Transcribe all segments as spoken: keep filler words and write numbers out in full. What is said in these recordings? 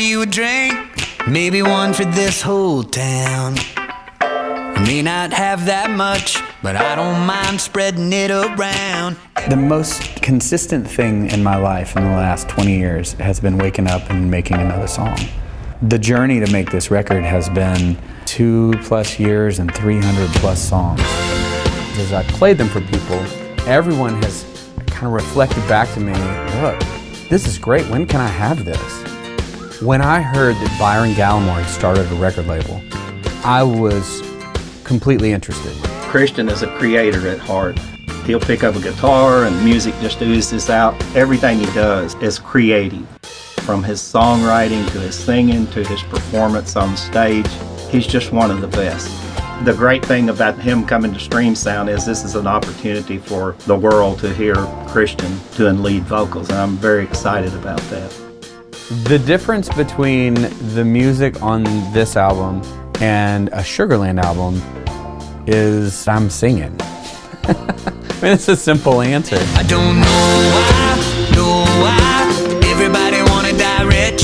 you a drink, maybe one for this whole town. I may not have that much, but I don't mind spreading it around. The most consistent thing in my life in the last twenty years has been waking up and making another song. The journey to make this record has been two plus years and three hundred plus songs. As I played them for people, everyone has kind of reflected back to me, look, this is great, when can I have this? When I heard that Byron Gallimore had started a record label, I was completely interested. Christian is a creator at heart. He'll pick up a guitar and music just oozes out. Everything he does is creative. From his songwriting to his singing to his performance on stage, he's just one of the best. The great thing about him coming to Stream Sound is this is an opportunity for the world to hear Christian doing lead vocals, and I'm very excited about that. The difference between the music on this album and a Sugarland album is I'm singing. I mean, it's a simple answer. I don't know why, know why everybody wanna die rich.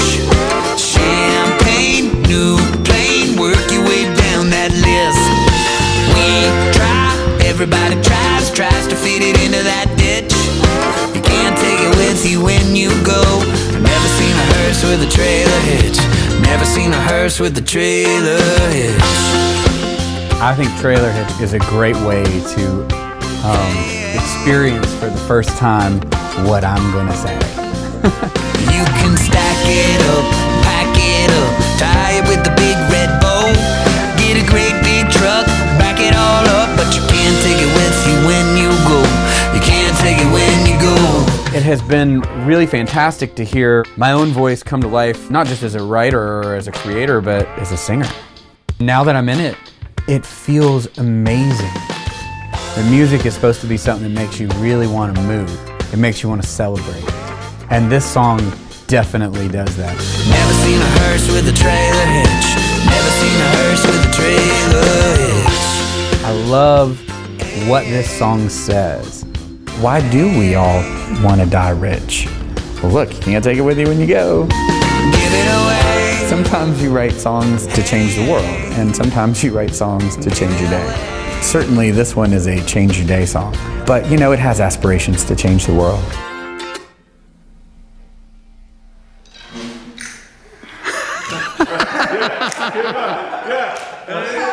Champagne, new plane, work your way down that list. We try, everybody tries, tries to fit it into that ditch. You can't take it with you when you go. I've never seen a hearse with a trailer hitch. Never seen a hearse with a trailer hitch. I think Trailer Hitch is a great way to um, experience for the first time what I'm going to say. You can stack it up, pack it up, tie it with the big red bow, get a great big truck, back it all up, but you can't take it with you when you go. You can't take it when you go. It has been really fantastic to hear my own voice come to life, not just as a writer or as a creator, but as a singer. Now that I'm in it, it feels amazing. The music is supposed to be something that makes you really want to move. It makes you want to celebrate. And this song definitely does that. Never seen a hearse with a trailer hitch. Never seen a hearse with a trailer hitch. I love what this song says. Why do we all want to die rich? Well, look, you can't take it with you when you go. Give it away. Sometimes you write songs to change the world, and sometimes you write songs to change your day. Certainly this one is a change your day song, but you know, it has aspirations to change the world. yeah, yeah.